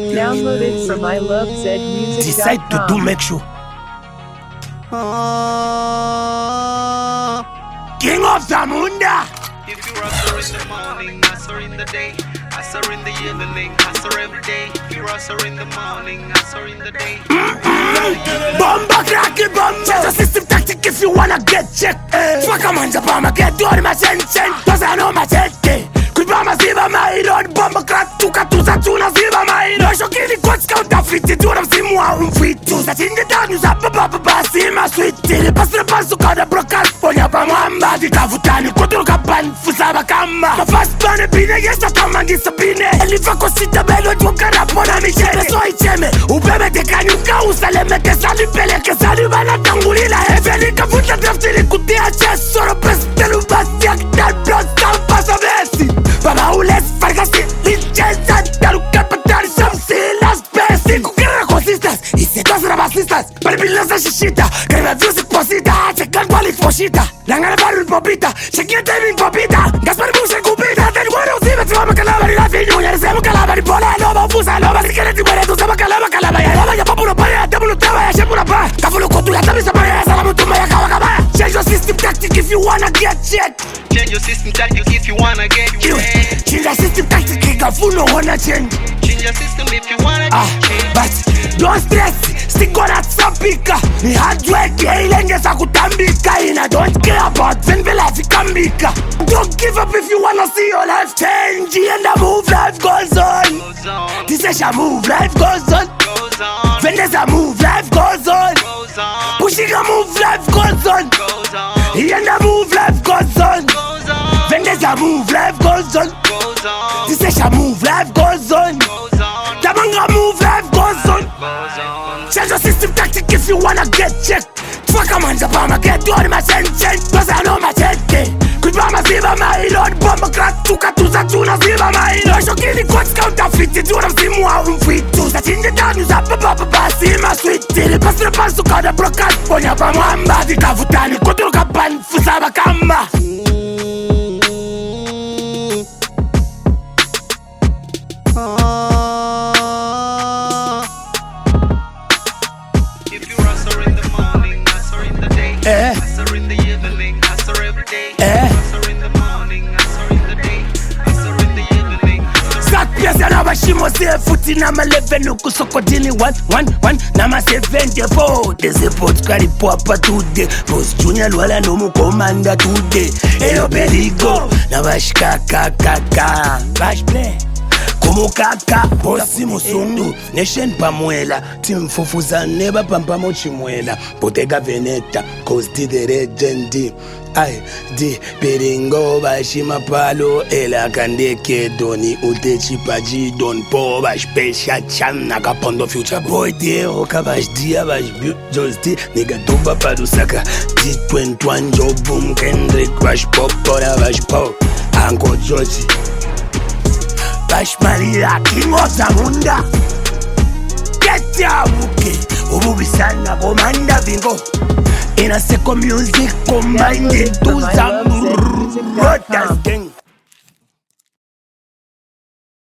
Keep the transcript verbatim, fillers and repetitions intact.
Downloaded from I love zed music dot com. Decide to do make sure. King of Zamunda. If you hustle in the morning, hustle in the day, hustle in the evening, hustle every day. If you hustle in the morning, hustle in the day. Bomba cracky bomba. Change the system tactic if you wanna get checked. Fuck a man's a bomba, get all my chen chen. Cause I know my chen chen. Kulbama ziva my lord, bomba crack tuka tuza tuna ziva my lord. Shokini quads counterfeit, do them see moi un fit. Tuza tinga down, you zap papa basi ma sweet. Tili pas the pasu kada brokas. Ponya pa mwamba, di kavutani kuturu kapan fusaba kama. Ma fast bane bine, yes na kama ngisa bine. Elifa kosita belo jmukara pona michele. So icheme, ubebe tekani uka usaleme. Kesali pele, kesali bana tangulila. Hefeli kavuta draftili kutia chest. Soro pestelu basi akdal blood stamp pasa besi. Baba ules fargasi, licenza. Dalu kapatari samsi las besi. Kukira consistas, y se dos rabasistas. Perpilosa shishita, que me views posita. Checan quali foshita, langana barul popita. Chequia timing popita, Gaspar Busa cupita. Ten guaro ziva, tivama calabari la finuña. Resemo calabari pola, nova fusa, nova. Si quieres igual, tu sama calaba calaba. Ya lava, ya papuro paya, tabulu taba, ya shepura pa. Kafulo kotula, tabi sabaya, salamu tumba, ya kawa kaba. Change your system tactic if you wanna get checked. Change your system tactic if you wanna get wet. Change your system tactic, kafulo wanna change. Change your system if you wanna Ah, get changed. but don't stress, stick on that sapika. Ni hard work, yeah, ilenge sa kutambika. And I don't care about Venvela Fikambika. Don't give up if you wanna see your life change. And the move, life goes on. Goes on, This is a move, life goes on. goes on, Veneza move, life goes on. goes on, Pushing a move, life goes on. goes on, And the move, life goes on. goes on, Veneza move, life goes on. goes on, This is a move, life goes on. goes on, Tamanga move, life goes on. goes on. Change your system tactic if you wanna get checked. Fuck a man's a bomber, get all my chen chen. Cause I know my chen chen. Kulbama ziva my lord, bomba crack tuka tuza tuna ziva my lord. Shokini quads counterfeit, do them see moi un fit. Tuza tinga down, you zap papa basi ma sweet. Tili pas the pasu kada brokas. Ponya pa mwamba, di kavutani kuturu kapan fusaba kama. If you hustle in the morning, hustle in the day, Eh. hustle in the evening, hustle every day, Eh. hustle in the morning, hustle in the day, hustle in the evening. Sak piasa na bashimo se futi na malevenu kusokotini one one one na ma seventy-four. Desi pot kari papa today. Post junior wala no mu commander today. Eyo peligo na bashka kaka kaka. Bash play. Como kaka bosi musundu nation pamuela team fufuza neba pampa mochimwela Bottega Veneta costi de regendi ai di piringo bashima palo ela kandeke doni utechi paji don po bash pesha chana kapondo future boy deo kabash dia bash justi nigga tuba padusaka di twenty-one job boom Kendrick bash pop tora bash pop Uncle Georgie Bash Maria, King of Zamunda. Get ya muke, ububisana komanda vingo. In a second music combined into Downloaded from I love zed music dot com. Zamunda.